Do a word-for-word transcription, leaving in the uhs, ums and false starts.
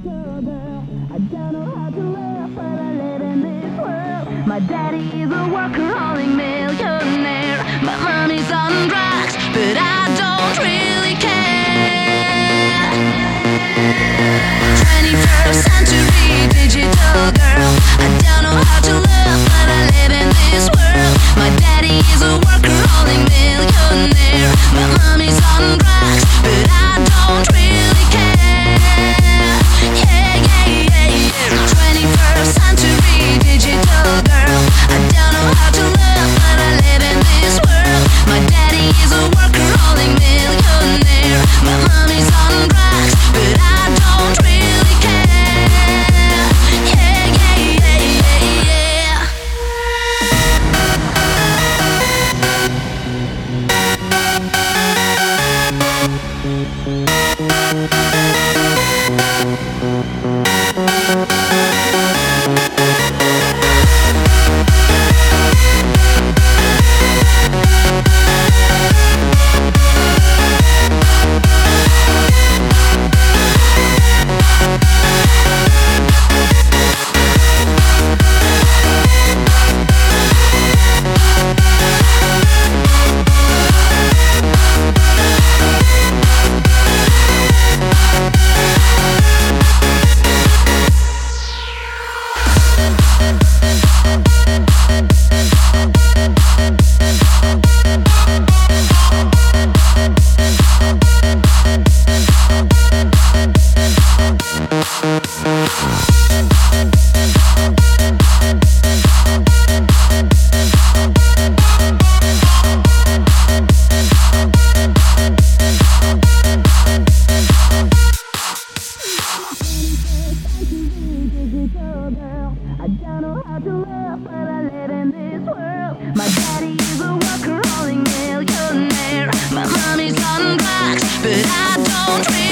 digital girl. I don't know how to love, but I live in this world. My daddy is a workaholic millionaire. My mommy's on drugs, but I don't really care. twenty-first century digital girl. I don't know how to love, but I live in this world. My daddy is a workaholic millionaire. My mommy's on drugs, but I don't really care. Yeah, yeah, yeah, yeah. twenty-first century digital girl. I don't know how to love, but I live in this world. My daddy is a workaholic millionaire. My mommy's on drugs, but I don't really care. Yeah, yeah, yeah, yeah, yeah. I don't know how to love, but I live in this world. My daddy is a workaholic millionaire. My mommy's on drugs, but I don't really